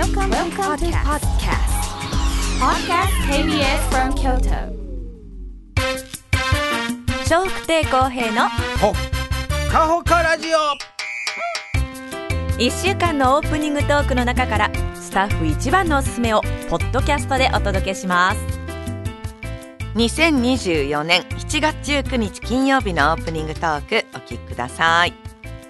Welcome to podcast. Podcast KBS from Kyoto. 笑福亭公平のほかほかラジオ。 1週間のオープニングトークの中からスタッフ一番のおすすめをポッドキャストでお届けします。2024年7月19日金曜日のオープニングトークお聞きください。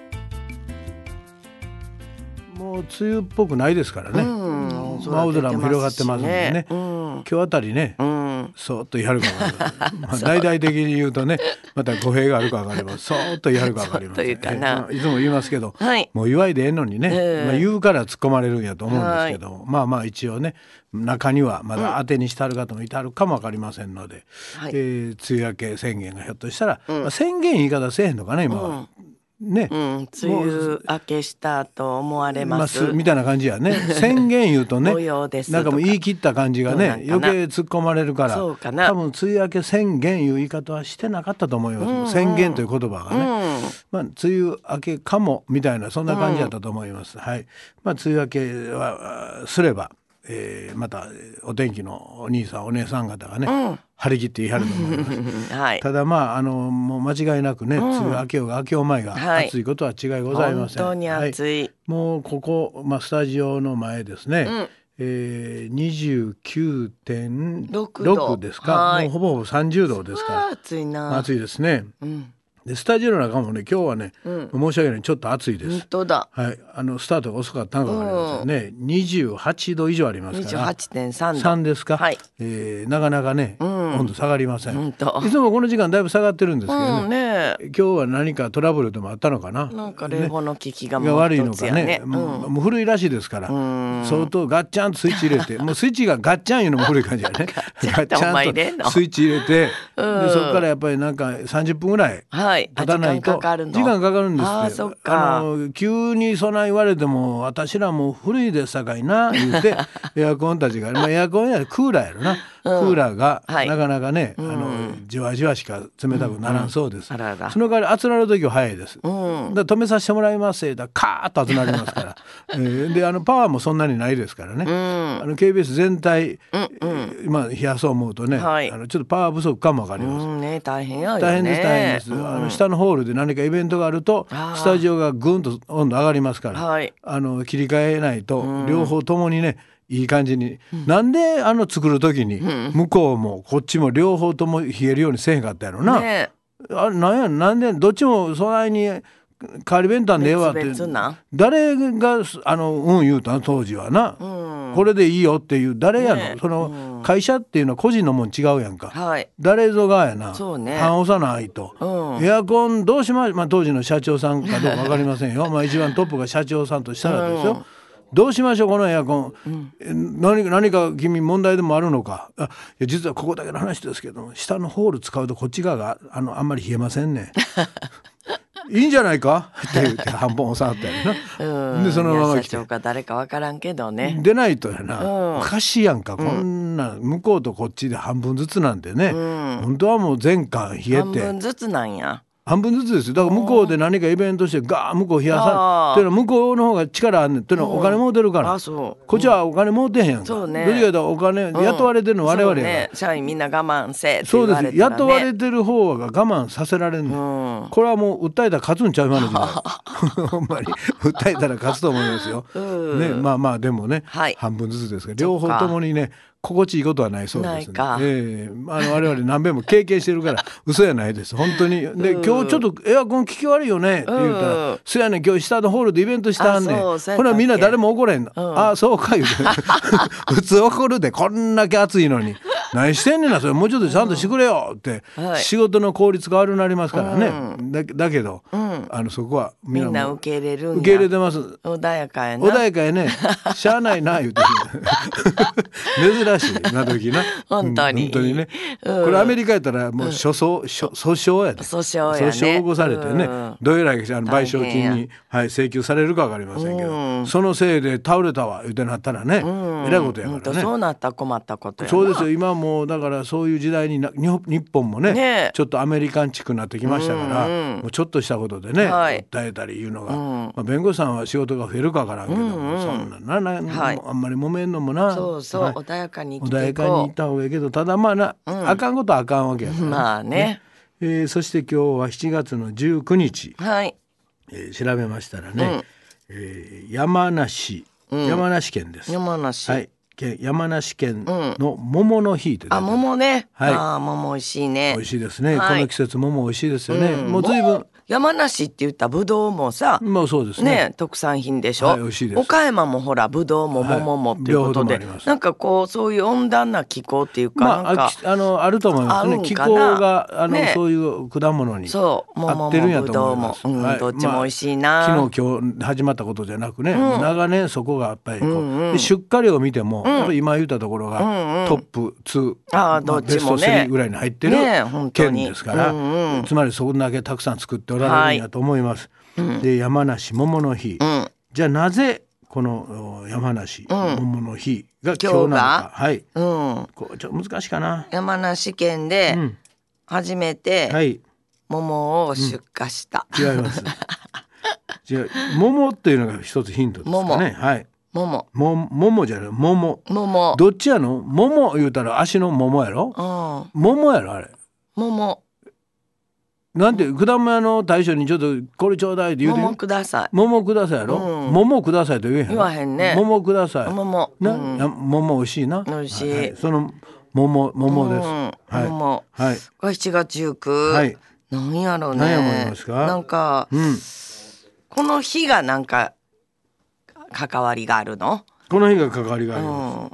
もう梅雨っぽくないですからね。青空も広がってますんでね、今日あたりね、そーっとやるか分かりません。大々的に言うとね、また語弊があるか分かります。そーっとやるか分かりません。 というかな、 いつも言いますけど、 はい、 もう祝いでええのにね、言うから突っ込まれるんやと思うんですけど、まあ一応ね、中にはまだ当てにしてある方もいてあるかも分かりませんので、梅雨明け宣言がひょっとしたら、宣言言い方せえへんのかね今は。ね、 梅雨明けしたと思われます、 みたいな感じやね。宣言言うとねなんかもう言い切った感じがね余計突っ込まれるから、多分梅雨明け宣言いう言い方はしてなかったと思います、宣言という言葉がね、梅雨明けかもみたいなそんな感じだったと思います、はい。梅雨明けはすれば、またお天気のお兄さんお姉さん方がね、張り切って言い張ると思います、はい、ただもう間違いなくね、梅雨明けようが明けよう前が暑いことは違いございません、 本当に暑い、 もうここ、スタジオの前ですね、29.6 ですか、もうほぼほぼ30度ですから暑いな、 暑いですね、でスタジオの中もね今日はね、申し訳ないちょっと暑いです。 本当だ、 はい、スタートが遅かったのか分かりませんね、28度以上ありますから 28.3 度 3ですか、はい、なかなかね、温度下がりません。いつもこの時間だいぶ下がってるんですけどね、今日は何かトラブルでもあったのかな、 なんか冷房の効きがもう悪いの一つやね、 かね、もう古いらしいですから、相当ガッチャンとスイッチ入れてもうスイッチがガッチャンいうのも古い感じやねガッチャンとスイッチ入れて、でそこからやっぱりなんか30分ぐらい経たないと、時間かかるんですって。 そっか、 急にそない言われても私らもう古いですさかいな言うてエアコンたちが、エアコンやクーラーやろな、クーラーがなかなかね、じわじわしか冷たくならんそうです、その代わり熱なる時は早いです、だから止めさせてもらいますだカーッと熱なりますからでパワーもそんなにないですからね、KBS 全体、今冷やそう思うとね、ちょっとパワー不足かもわかります、 大変やよね、 大変です、下のホールで何かイベントがあるとスタジオがぐんと温度上がりますから、切り替えないと両方ともにねいい感じに、なんで作る時に向こうもこっちも両方とも冷えるようにせえへんかったやろな、なんでどっちもそないに代わり弁当でええわって誰が言うたの当時はな、これでいいよっていう誰やの、その会社っていうのは個人のもん違うやんか、誰ぞがやな、判押さないと、エアコンどうしましょう、当時の社長さんかどうか分かりませんよ一番トップが社長さんとしたらですよ、どうしましょうこのエアコン、何か君問題でもあるのか、いや実はここだけの話ですけど下のホール使うとこっち側があんまり冷えませんねいいんじゃないかって言って半分押さったりな、でそのまま来て、 社長か誰か分からんけどね、 出ないとやな、おかしいやんか、こんな向こうとこっちで半分ずつなんてね、本当はもう全館冷えて半分ずつなんや、 半分ずつですよ。だから向こうで何かイベントしてガー向こう冷やさっていうのは向こうの方が力あんねんっていうのはお金もうてるから、こっちはお金もうてへんやんか、どっちかというとお金雇われてるの我々や、 社員みんな我慢せってそう言われたら、ね、 そうです、雇われてる方が我慢させられんねん、これはもう訴えたら勝つんちゃう今の時代ほんまに訴えたら勝つと思いますよ、ね、でもね、半分ずつですから両方ともにね心地いいことはないそうですね。我々何遍も経験してるから嘘やないです本当に。で今日ちょっとエアコン効き悪いよねって言ったら、そやねん今日下のホールでイベントしたんねん、ほらみんな誰も怒れんの、そうか言うて普通怒るで、こんだけ暑いのに何してんねんなそれ、もうちょっとちゃんとしてくれよって、仕事の効率が悪くなりますからね、だけど、そこはみんな受け入れるんや、 受け入れてます。 穏やかやな、 穏やかやねしゃあないな言うて珍しいな時な本当に、 本当にね、これアメリカやったらもう訴訟やで、 訴訟やね、 訴訟を起こされてね、どえらい賠償金に、請求されるか分かりませんけど、そのせいで倒れたわ言うてなったらね、えらいことやからね。 そうなったら困ったことやな。 そうですよ。今もうだからそういう時代に日本もねちょっとアメリカンチックになってきましたから、もうちょっとしたことでね、訴えたりいうのが、弁護士さんは仕事が増えるかわからんけど、そんなあんまり揉めんのもな、 そうそう、穏やかに生きていこう。 穏やかにいった方がいいけど、ただまあな、あかんことはあかんわけやから、 まあね。 そして今日は7月の19日、調べましたらね、山梨県です。 山梨、 はい、山梨県の桃の日という、 桃ね、桃美味しいね。 美味しいですね、この季節桃美味しいですよね、もう随分山梨って言ったらぶどうもさ、 もうそうですね、 特産品でしょ、 美味しいです。 岡山もほらぶどうも桃もっていうことで、なんかこうそういう温暖な気候っていうか、なんかあると思いますね。気候がそういう果物に合ってるんやと思います。 どっちも美味しいな。 昨日今日始まったことじゃなくね、長年そこがやっぱり出荷量を見ても、やっぱり今言ったところがトップ2、 どっちもね、 ベスト3ぐらいに入ってる県ですから、つまりそこだけたくさん作っておられるんやと思います。で、山梨桃の日、じゃあなぜこの山梨桃の日が今日なのか、こうちょっと難しいかな。 山梨県で初めて桃を出荷した、 違います違う、桃っていうのが一つヒントですかね。桃じゃない、桃どっちやの。桃言うたら足の桃やろ、桃やろあれ。 桃なんて果物屋の大将にちょっとこれちょうだいって言うて、 桃ください、 桃くださいやろ、桃くださいと言えへん。 言わへんね。 桃ください。 桃美味しいな。 美味しい。 その桃です。 桃。これ7月19。なんやろうね。 何や思いますか。 なんかこの日がなんか関わりがあるの。 この日が関わりがあります。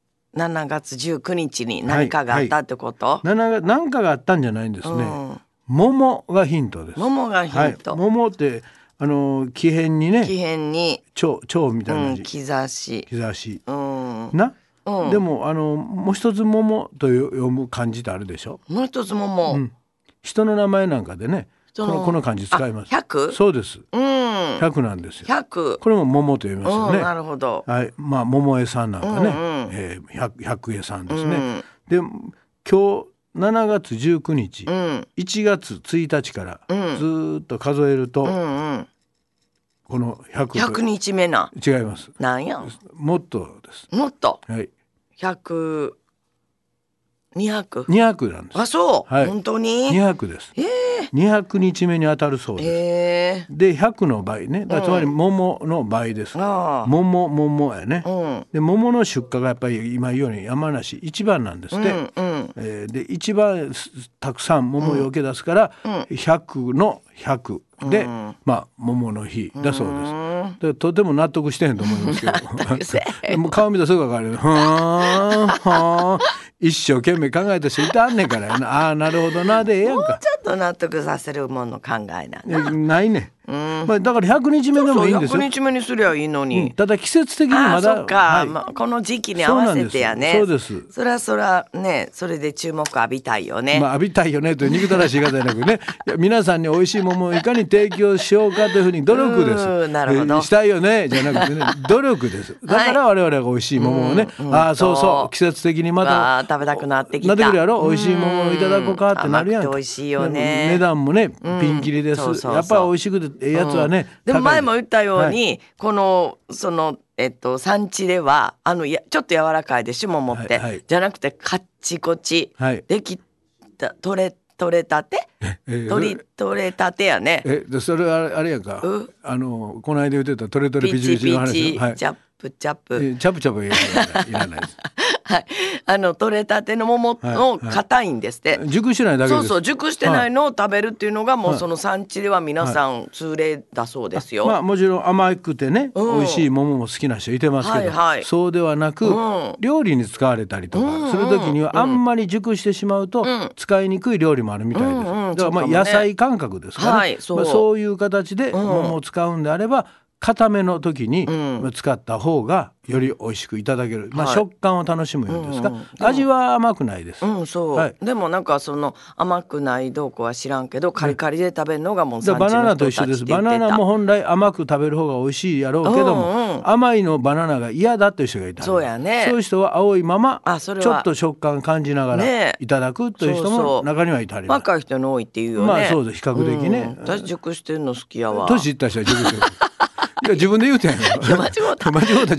7月19日に何かがあったってこと。 何かがあったんじゃないんですね。桃がヒントです。 桃がヒント。 桃って木偏にね。 木偏に蝶みたいな字。 兆し。 な。でももう一つ桃と読む漢字ってあるでしょ。 もう一つ桃。 人の名前なんかでね。この漢字使います。 100？ そうです。100なんですよ。 100。 これも桃と読みますよね。 なるほど。 はい。まあ桃江さんなんかね。100江さんですね。で今日7月19日、1月1日からずっと数えると、この 100日目な。 違います。 なんや。 もっとです。 もっと。 はい。 100、 200なんです。 あ、そう。本当に。 200です。200日目に当たるそうです。で100の倍ね。つまり桃の倍です。桃やね。で桃の出荷がやっぱり今言うように山梨一番なんですって。で一番たくさん桃をよけ出すから100の100で、桃の日だそうです。とても納得してへんと思いますけどもう顔見たらすぐ分かる。一生懸命考えた人いたんねんからな。なるほどなでええやんか。 もうちょっと納得させるもの考えないね。だから100日目でもいいんですよ。 100日目にすりゃいいのに。 ただ季節的にまだ。 そうか、この時期に合わせてやね。 そうです。 そらね、それで注目浴びたいよね。 浴びたいよねという憎たらしい言い方じゃなくね、皆さんに美味しい桃をいかに提供しようかというふうに努力です。 なるほど。 したいよねじゃなくてね、努力です。だから我々が美味しい桃をね、そうそう季節的にまた食べたくなってきた。 なってくるやろ。美味しい桃をいただこうかってなるやんか。 美味しいよね。 値段もねピンキリです。やっぱり美味しくてええやつはね。 でも前も言ったように、この産地ではちょっと柔らかいでしょ桃って、じゃなくてカッチコチ、できた取れたて取れたてやね。 それはあれやんか、この間言ってたトレトレピチピチの話。 ピチピチチャップチャップチャプチャプいらないです。 はい、取れたての桃の硬いんですって。 熟してないだけです。 そう熟してないのを食べるっていうのがもうその産地では皆さん通例だそうですよ。 もちろん甘くてね、美味しい桃も好きな人いてますけど、そうではなく、料理に使われたりとかする時にはあんまり熟してしまうと使いにくい料理もあるみたいです。だから野菜感覚ですからね。そういう形で桃を使うんであれば固めの時に使った方がより美味しくいただける、食感を楽しむようですか、味は甘くないです。 でもなんかその甘くないどうこは知らんけどカリカリで食べるのがもう産地の人たちって言ってた。 バナナと一緒です。バナナも本来甘く食べる方が美味しいやろうけども、甘いのバナナが嫌だという人がいた。 そうやね。 そういう人は青いままちょっと食感感じながらいただくという人も中にはいたります。 若い人に多いっていうよね。 そうです、比較的ね。 私熟してるの好きやわ。 年いった人は熟してる。いや自分で言うてんやろ。 間違うた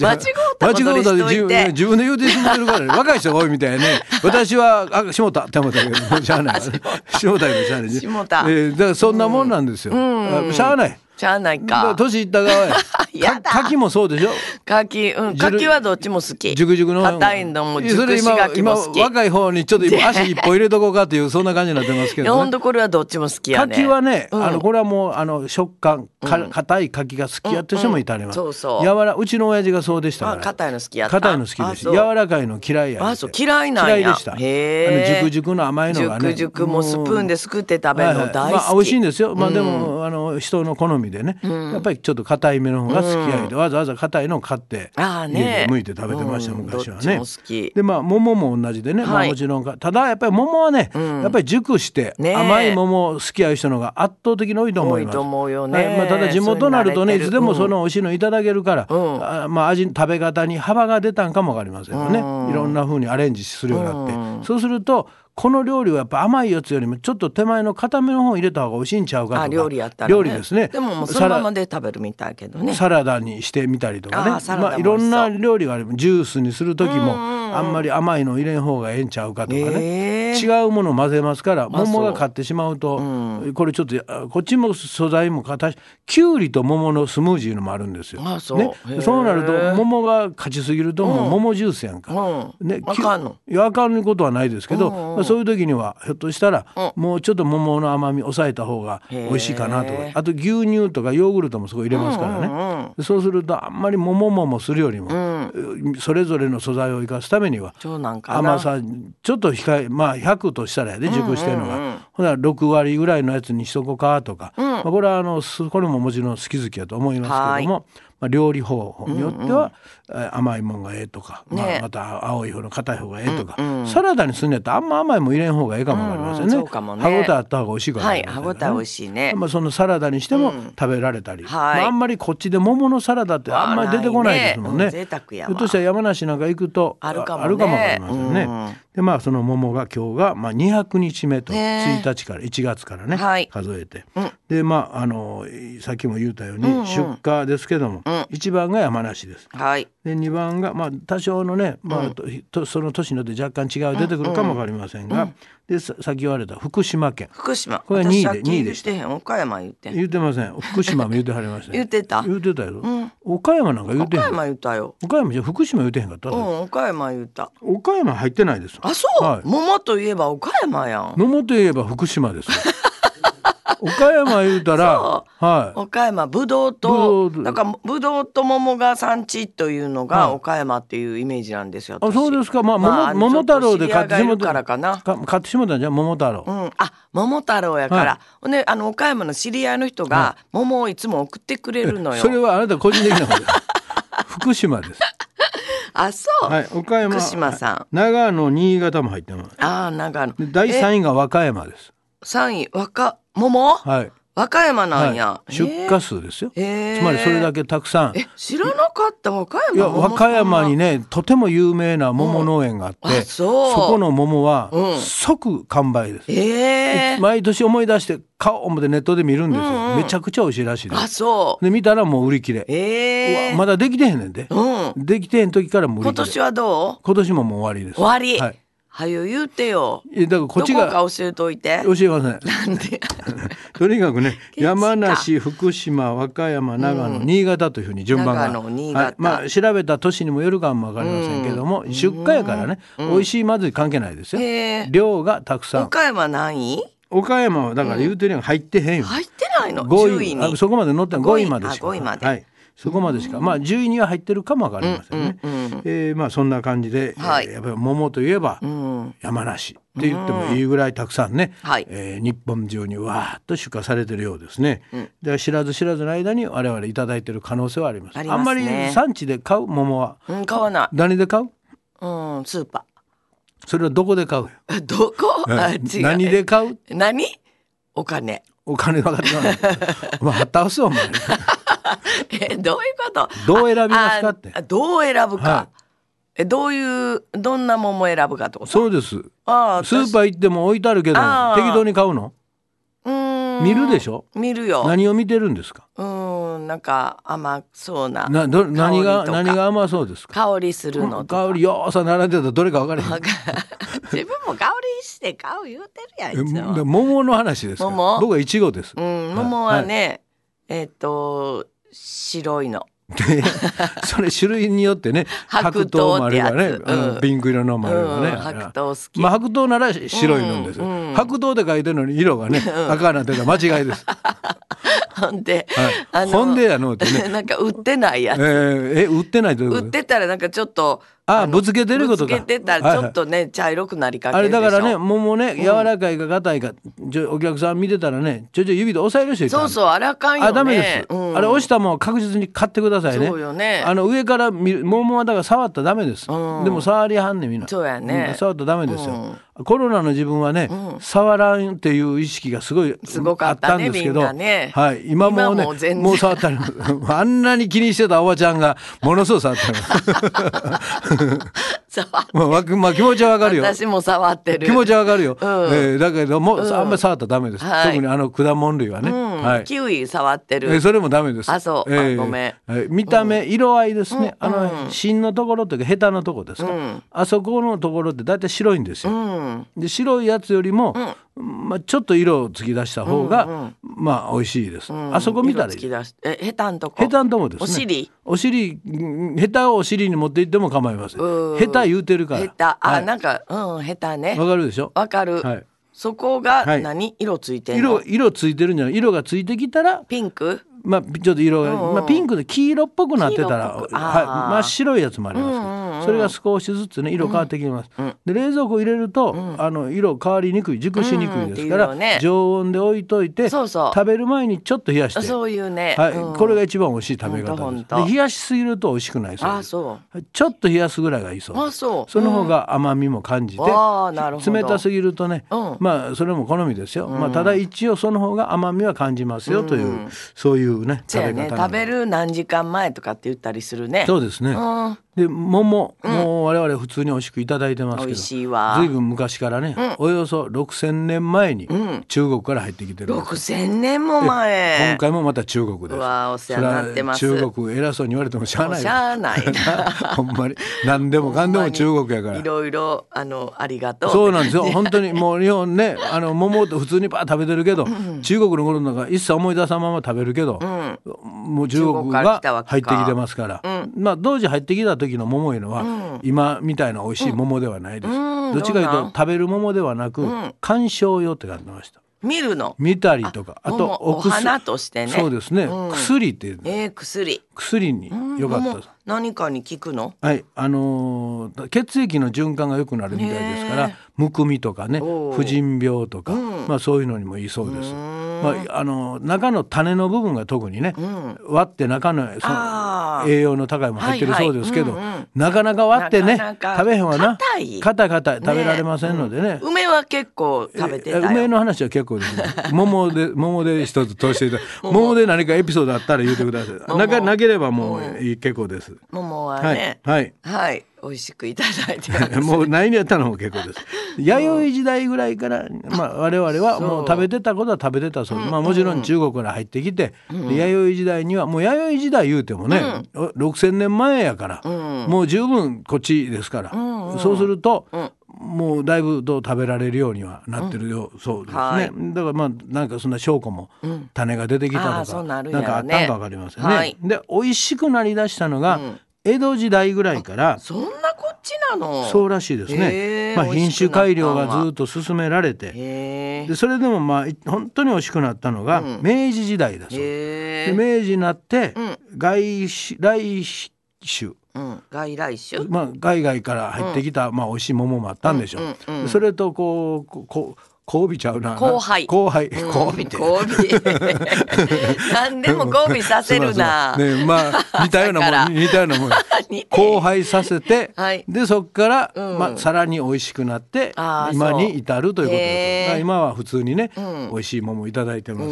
自分で言うてしまってるからね。若い人が多いみたいね。私は下田って思ったけどしゃあない。下田でしゃあない。 下田。 だからそんなもんなんですよ。しゃあない。 しゃあないか。 年いった側や。柿もそうでしょ。 柿はどっちも好き。 熟々の硬いのも熟し柿も好き。 今若い方にちょっと足一歩入れとこうかというそんな感じになってますけどね。 ほんとこれはどっちも好きやね。 柿はね、これはもう食感硬い柿が好きやって人もいたります。うちの親父がそうでしたから。 硬いの好きやった。 硬いの好きです。柔らかいの嫌いや。 嫌いなんや。 嫌いでした。熟々の甘いのがね。 熟々もスプーンですくって食べるの大好き。 美味しいんですよ。でも人の好みでね。やっぱりちょっと硬いめの方が好きやで、わざわざ硬いのを買って家で剥いて食べてました、昔はね。で桃も同じでね、もちろんただやっぱり桃はね、やっぱり熟して甘い桃好きや人のが圧倒的に多いと思います。ただ地元になるとね、いつでもその美味しいのいただけるから、食べ方に幅が出たんかもわかりませんよね。いろんな風にアレンジするようになって、そうするとこの料理はやっぱ甘いやつよりもちょっと手前の固めの方を入れた方が美味しいんちゃうかとか。 料理やったらね。 料理ですね。 でももうそのままで食べるみたいけどね。 サラダにしてみたりとかね。いろんな料理がある。ジュースにする時もあんまり甘いの入れん方がええんちゃうかとかね。違うものを混ぜますから桃が買ってしまうと、これちょっとこっちも素材も形、きゅうりと桃のスムージーのもあるんですよ。そうなると桃が勝ちすぎるともう桃ジュースやんか。 あかんの？ いやあかんことはないですけど、そういう時にはひょっとしたらもうちょっと桃の甘み抑えた方が美味しいかなとか、あと牛乳とかヨーグルトもすごい入れますからね。そうするとあんまり桃するよりも、それぞれの素材を生かすためには甘さちょっと控え、100としたらやで、熟してるのが、ほな6割ぐらいのやつにしとこうかとか、これはこれももちろん好き好きやと思いますけども、料理方法によっては、甘いもんがええとか、また青い方の硬い方がええとか、サラダにするんやったらあんま甘いもん入れん方がええかもわかりませんね。歯応えあった方が美味しいからね。 歯応え美味しいね。 そのサラダにしても食べられたり、あんまりこっちで桃のサラダってあんまり出てこないですもんね。ひょっとしたら山梨なんか行くとあるかもわかりませんね。でその桃が今日が200日目と、1日から1月からね、数えて、でさっきも言ったように出荷ですけども、1番が山梨です。で2番が多少のね、その年によって若干違う出てくるかもわかりませんが、でさっき言われた福島県、これは2位でした。 岡山言ってません。福島も言ってはりました。 言ってたよ。岡山なんか言ってへん。 岡山言ったよ。 岡山じゃ福島言ってへんかった。 岡山言った。 岡山入ってないです。 あ、そう。桃といえば岡山やん。 桃といえば福島です。岡山言うたら、 岡山ぶどうとなんかぶどうと桃が産地というのが岡山っていうイメージなんですよ。 あ、そうですか。桃太郎で買ってしもたからかな。 買ってしもたんじゃ桃太郎。 桃太郎やから。で岡山の知り合いの人が桃をいつも送ってくれるのよ。 それはあなた個人的なことです。福島です。 あ、そう。 岡山、 福島さん。 長野、新潟も入ってます。 長野。 第3位が和歌山です。 3位桃？和歌山なんや。 出荷数ですよ。つまりそれだけたくさん。 知らなかった。和歌山。 和歌山にね、とても有名な桃農園があって、そこの桃は即完売です。毎年思い出して買おう思ってネットで見るんですよ。めちゃくちゃ美味しいらしいです。で見たらもう売り切れ。まだできてへんねんで。できてへん時からもう売り切れ。 今年はどう？ 今年ももう終わりです。 終わり。はよ言うてよ。 だからこっちがどこか教えといて。 教えません。 なんでとにかくね、山梨、福島、和歌山、長野、新潟というふうに順番が、 長野、新潟、 調べた年にもよるかも分かりませんけども、出荷やからね、美味しいまずい関係ないですよ。量がたくさん。 岡山何位？ 岡山はだから言うてるように入ってへんよ。 入ってないの？10位に。 そこまで載って5位までしか。 5位まで。 そこまでしか、10位には入ってるかもわかりませんね。そんな感じで、やっぱり桃といえば山梨、 って言ってもいいぐらいたくさんね、日本中にわーっと出荷されてるようですね。で知らず知らずの間に我々いただいてる可能性はあります。あんまり産地で買う桃は、 買わない。 何で買う？ スーパー。それはどこで買う？ どこ？違う。 何で買う？ 何？お金分かってない。お前はったわすお前。 どういうこと？ どう選びますかって。 どう選ぶか。どんな桃選ぶかってこと？ そうです。スーパー行っても置いてあるけど適当に買うの？見るでしょ？ 見るよ。 何を見てるんですか？ なんか甘そうな。 何が甘そうですか？ 香りするのとか。 香りよーさ並んでたらどれか分からへん。 自分も香りして買う言うてるやん。いつも桃の話ですから。僕はイチゴです。 桃はね、白いの。 それ種類によってね、白桃もあればね、ピンク色のもあればね、 白桃好き。 白桃なら白いのです。白桃って書いてるのに色がね赤なってたら間違いです。 ほんでやのってね、 なんか売ってないやつ。 売ってないと売ってたらなんかちょっとぶつけてることか。 ぶつけてたらちょっとね茶色くなりかけるでしょ。 あれだからね、桃ね柔らかいか硬いかお客さん見てたらね、ちょ指で押さえる人いた。 そうあれあかんよね。 ダメです。あれ押したもん確実に買ってくださいね。 そうよね。 上から桃はだから触ったらダメです。でも触りはんねんみんな。 そうやね。 触ったらダメですよ。コロナの自分はね、触らんっていう意識がすごかったんですけど、今もうねもう触ったりあんなに気にしてたおばちゃんがものすごい触ってる。まあ気持ちはわかるよ。 私も触ってる。 気持ちはわかるよ。だけどもあんまり触ったらダメです。特に果物類はね。 キウイ触ってる。 それもダメです。 そう。ごめん。見た目色合いですね。芯のところというかヘタのところですか。あそこのところってだいたい白いんですよ。で白いやつよりもちょっと色を突き出した方が美味しいです。あそこ見たらいい。 ヘタんとこ。 ヘタんとこですね。お尻ヘタをお尻に持っていっても構いません。ヘタ言うてるから。 ヘタなんかヘタね。 わかるでしょ。 わかる。そこが何？色ついてるの？ 色ついてるんじゃない？色がついてきたらピンク？ ちょっと色がピンクで黄色っぽくなってたら真っ白いやつもあります。それが少しずつね色変わってきます。で冷蔵庫入れると色変わりにくい、熟しにくいですから常温で置いといて食べる前にちょっと冷やして、 そういうね、 これが一番美味しい食べ方です。で冷やしすぎると美味しくないそうです。ちょっと冷やすぐらいがいいそうです。その方が甘みも感じて、冷たすぎるとねそれも好みですよ。ただ一応その方が甘みは感じますよというそういうね食べ方。食べる何時間前とかって言ったりするね。 そうですね。で桃もう我々普通に美味しくいただいてますけど、 美味しいわ。 ずいぶん昔からね、およそ6000年前に中国から入ってきてる。 6000年も前。 今回もまた中国です。 お世話になってます。 中国偉そうに言われてもしゃあない。 しゃあないな。 ほんまに何でもかんでも中国やから。 いろいろありがとう。 そうなんですよ。本当にもう日本ね桃って普通にバー食べてるけど、中国の頃なんか一切思い出さんまま食べるけど、もう中国が入ってきてますから、当時入ってきた時の桃いうのは、今みたいな美味しい桃ではないです。どっちかというと食べる桃ではなく、観賞用って書いてました。見たりとか、あとお花としてね。 そうですね。薬っていう。薬に良かったです。 何かに効くの？ はい、血液の循環が良くなるみたいですから、むくみとかね、婦人病とか、そういうのにもいいそうです。中の種の部分が特にね、割って中の栄養の高いも入ってるそうですけど、なかなか割ってね食べへんわな。硬い食べられませんのでね。 梅は結構食べてたよ。 梅の話は結構ですね。桃で一つ通していただいて、桃で何かエピソードあったら言ってください。なければもう結構です。 桃はね、はい美味しくいただいてもう何にやったのも結構です。弥生時代ぐらいから我々はもう食べてたことは食べてたそうです。もちろん中国から入ってきて、弥生時代にはもう弥生時代言うてもね、6000年前やから、もう十分こっちですから、そうするともうだいぶ食べられるようにはなってるよ、そうですね。だからなんかそんな証拠も種が出てきたとか、なんかあったんか分かりませんね。で美味しくなりだしたのが江戸時代ぐらいから。 そんなこっちなの？ そうらしいですね。品種改良がずっと進められて、でそれでも本当に美味しくなったのが明治時代だそうで、明治になって来種外来種、 海外から入ってきた、美味しい桃もあったんでしょう、それと交尾ちゃうな。 交配。 交尾って。 何でも交尾させるな。 ね、似たようなもん。交配させて、でそっから、さらに美味しくなって今に至るということです。今は普通にね、美味しい桃いただいてます。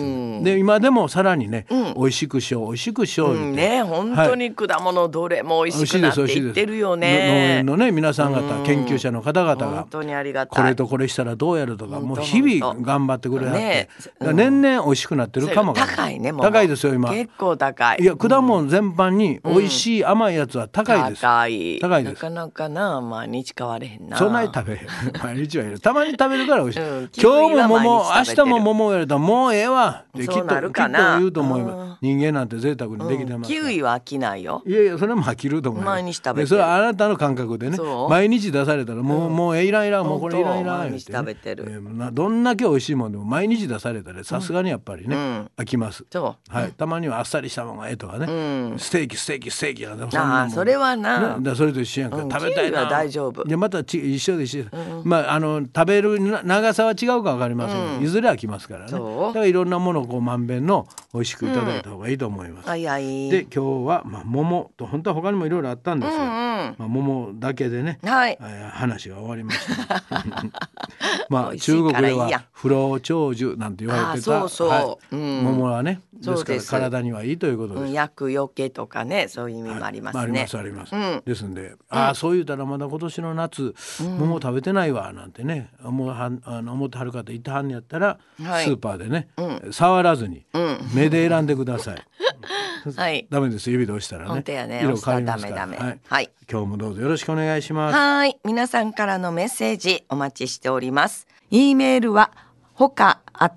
で今でもさらにね、美味しくしよう美味しくしようね、本当に果物どれも美味しくなっていってるよね。 農園のね皆さん方、研究者の方々が本当にありがたい。 これとこれしたらどうやるとか、もう日々頑張ってくれはって、年々美味しいなってるかも。 高いね。 高いですよ今。 結構高い。 いや果物全般に美味しい甘いやつは高いです。高いです。 なかなかな毎日買われへんな。 そんなに食べへん。毎日はいる。たまに食べるから美味しい。今日も桃、明日も桃やれたらもうええわってきっと言うと思います。人間なんて贅沢にできてます。 キウイは飽きないよ。 いやいやそれも飽きると思います。 毎日食べてる。 それはあなたの感覚でね。毎日出されたらもういらんいらん、もうこれいらんいらん。 毎日食べてる。 どんだけ美味しいもんでも毎日出されたらさすがにやっぱりね、飽きます。たまにはあっさりしたものがええとかね、ステーキなんだ。 それはな、 それと一緒やんか。食べたいな。 大丈夫。 でまた一緒で食べる長さは違うか分かりませんが、いずれ飽きますからね。だからいろんなものをまんべんの美味しくいただいた方がいいと思います。で今日は桃と本当は他にもいろいろあったんですよ。桃だけでね、話が終わりました。中国では不老長寿なんて言われてた桃はね、ですから体にはいいということです。 厄除けとかね、そういう意味もありますね。 あります。ですんで、そう言うたらまだ今年の夏桃食べてないわなんてね思ってはる方いてはんやったら、スーパーでね、触らずに目で選んでください。ダメです、指で押したらね。色変わりますから。今日もどうぞよろしくお願いします。 はい、皆さんからのメッセージお待ちしております。E メールはほか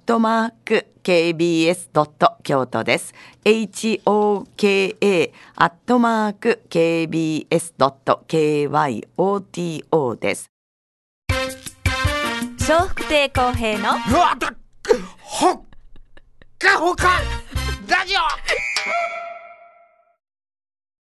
@kbs. 京都です。hoka@kbs.kyoto です。 笑福亭公平のほっかほかラジオ